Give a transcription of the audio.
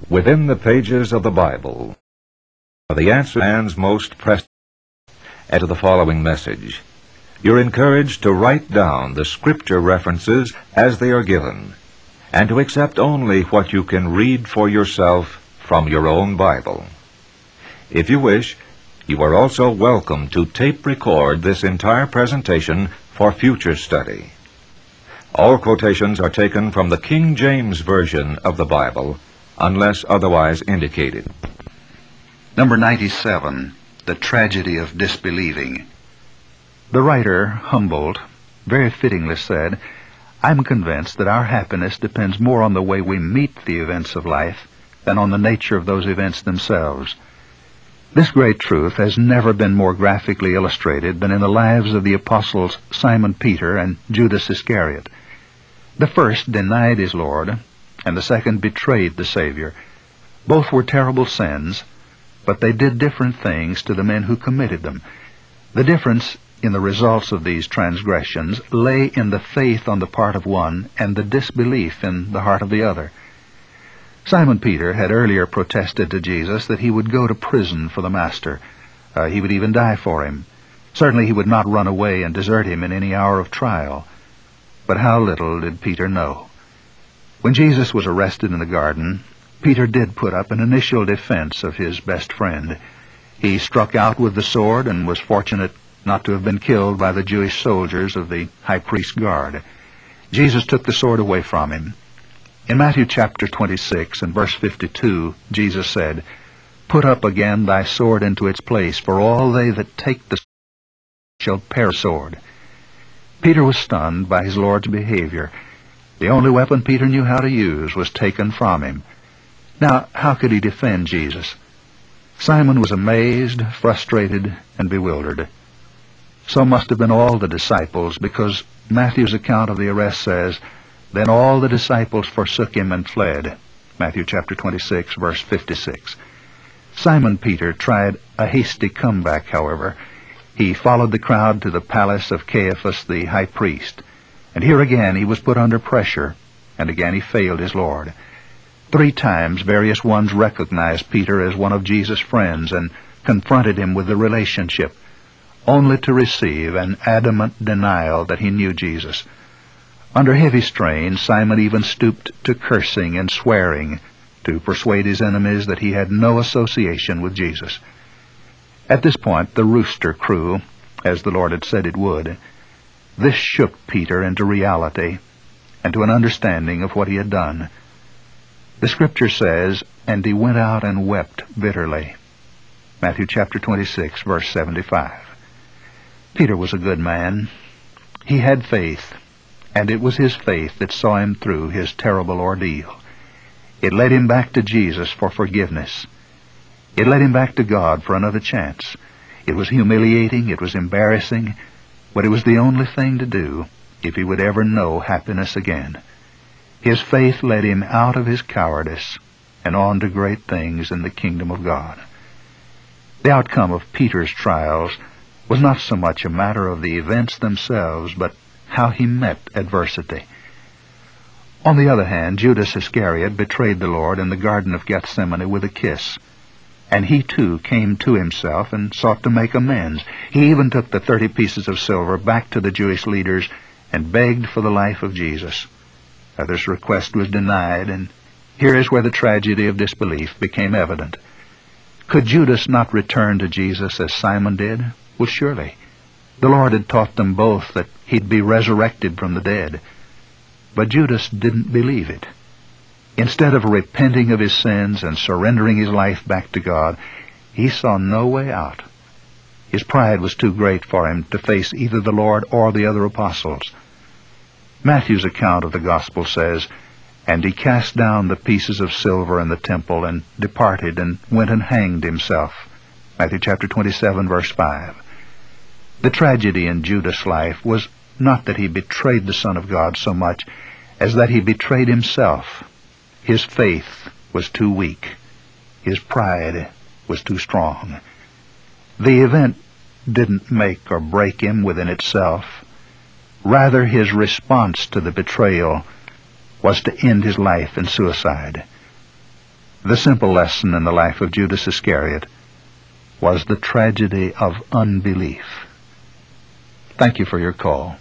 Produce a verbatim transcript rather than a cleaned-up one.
Within the pages of the Bible are the answer man's most pressing. Enter the following message. You're encouraged to write down the scripture references as they are given, and to accept only what you can read for yourself from your own Bible. If you wish, you are also welcome to tape record this entire presentation for future study. All quotations are taken from the King James Version of the Bible, unless otherwise indicated. Number ninety-seven, The Tragedy of Disbelieving. The writer, Humboldt, very fittingly said, "I'm convinced that our happiness depends more on the way we meet the events of life than on the nature of those events themselves." This great truth has never been more graphically illustrated than in the lives of the apostles Simon Peter and Judas Iscariot. The first denied his Lord, and the second betrayed the Savior. Both were terrible sins, but they did different things to the men who committed them. The difference in the results of these transgressions lay in the faith on the part of one and the disbelief in the heart of the other. Simon Peter had earlier protested to Jesus that he would go to prison for the Master. Uh, he would even die for him. Certainly he would not run away and desert him in any hour of trial. But how little did Peter know. When Jesus was arrested in the garden, Peter did put up an initial defense of his best friend. He struck out with the sword and was fortunate not to have been killed by the Jewish soldiers of the high priest's guard. Jesus took the sword away from him. In Matthew chapter twenty-six and verse fifty-two, Jesus said, "Put up again thy sword into its place, for all they that take the sword shall perish with the sword." Peter was stunned by his Lord's behavior. The only weapon Peter knew how to use was taken from him. Now, how could he defend Jesus? Simon was amazed, frustrated, and bewildered. So must have been all the disciples, because Matthew's account of the arrest says, "Then all the disciples forsook him and fled." Matthew chapter twenty-six, verse fifty-six. Simon Peter tried a hasty comeback, however. He followed the crowd to the palace of Caiaphas the high priest. And here again he was put under pressure, and again he failed his Lord. Three times various ones recognized Peter as one of Jesus' friends and confronted him with the relationship, only to receive an adamant denial that he knew Jesus. Under heavy strain, Simon even stooped to cursing and swearing to persuade his enemies that he had no association with Jesus. At this point, the rooster crew, as the Lord had said it would. This shook Peter into reality and to an understanding of what he had done. The Scripture says, "And he went out and wept bitterly." Matthew chapter twenty-six, verse seventy-five. Peter was a good man. He had faith, and it was his faith that saw him through his terrible ordeal. It led him back to Jesus for forgiveness. It led him back to God for another chance. It was humiliating, it was embarrassing, but it was the only thing to do if he would ever know happiness again. His faith led him out of his cowardice and on to great things in the kingdom of God. The outcome of Peter's trials was not so much a matter of the events themselves, but how he met adversity. On the other hand, Judas Iscariot betrayed the Lord in the Garden of Gethsemane with a kiss. And he too came to himself and sought to make amends. He even took the thirty pieces of silver back to the Jewish leaders and begged for the life of Jesus. Now, this request was denied, and here is where the tragedy of disbelief became evident. Could Judas not return to Jesus as Simon did? Well, surely. The Lord had taught them both that he'd be resurrected from the dead. But Judas didn't believe it. Instead of repenting of his sins and surrendering his life back to God, he saw no way out. His pride was too great for him to face either the Lord or the other apostles. Matthew's account of the gospel says, "And he cast down the pieces of silver in the temple and departed and went and hanged himself." Matthew chapter twenty-seven, verse five. The tragedy in Judas' life was not that he betrayed the Son of God so much as that he betrayed himself. His faith was too weak. His pride was too strong. The event didn't make or break him within itself. Rather, his response to the betrayal was to end his life in suicide. The simple lesson in the life of Judas Iscariot was the tragedy of unbelief. Thank you for your call.